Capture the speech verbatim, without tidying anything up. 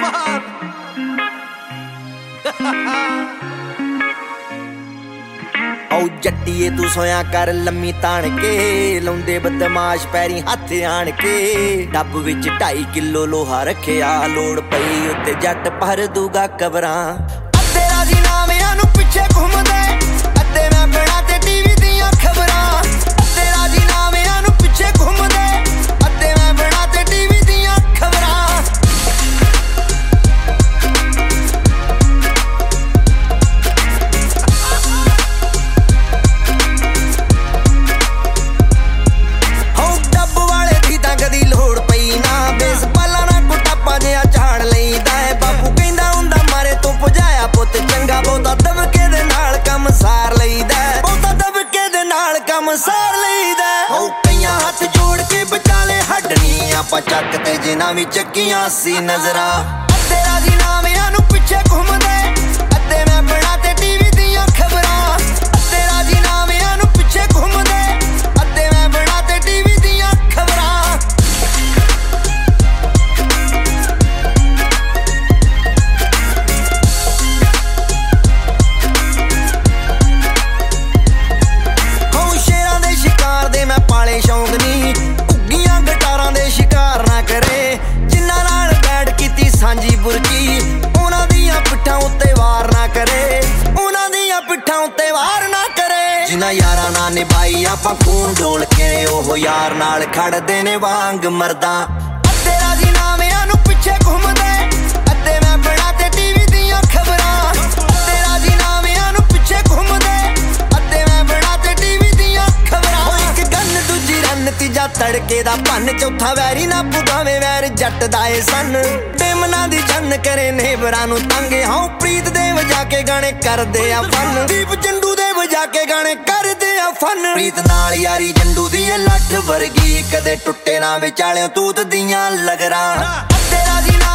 औ जट्टीए तू सोया कर लम्मी तान के लाउंदे बदमाश पैरी हथ आण के डब विच ढाई किलो लोहा रखिया लोड़ पई उत्ते जट भर दूगा कबरां अद्धे राजी नामियां नूं पिछे घुमदे अद्धे मैं बना ते टीवी दियां खबरां अद्धे राजी नामियां नूं पिछे घुमदे अद्धे मैं बना ते टीवी दियां खबरां चक ते जिन्हां वी चक्कियां सी नजरां अद्धे राजी नामियां नूं पिछे घुमदे अद्धे मैं बना ते टीवी दियां खबरां अद्धे राजी नामियां नूं पिछे घुमदे अद्धे मैं बना ते टीवी दियां खबरां हो शेरां दे शिकार दे मैं पाले शौक नी शिकार ना करे जिन्हां नाल बैठ कीती सांझी बुरकी उन्हां दियां पिट्ठां उत्ते वार ना करे उन्हां दियां पिट्ठां उत्ते वार ना करे जिन्हां यारां नाल निभाई आपां खून डोल के ओह यार नाल खड़दे ने वांग मरदा अद्धे राजी नामियां नूं पिछे घुमदे अद्धे मैं बना ते टीवी दियां खबरां अद्धे राजी नामियां नूं पिछे घुमदे अद्धे मैं बना ते टीवी दियां खबरां इक गन दूजी रन तीजा तड़के दा भन चौथा वैरी ना पुगावे वैर जट दा ए सन बेमना दी जन करे नेबरां नूं तंग हां प्रीत दे वजा के गाने करदे आ फन दीप जंडू दे वजा के गाने करदे आ फन प्रीत नाल यारी जंडू दी ए लठ वर्गी कदे टुੱਟੇ ना विचाले तूत दियां लगरां अद्धे राजी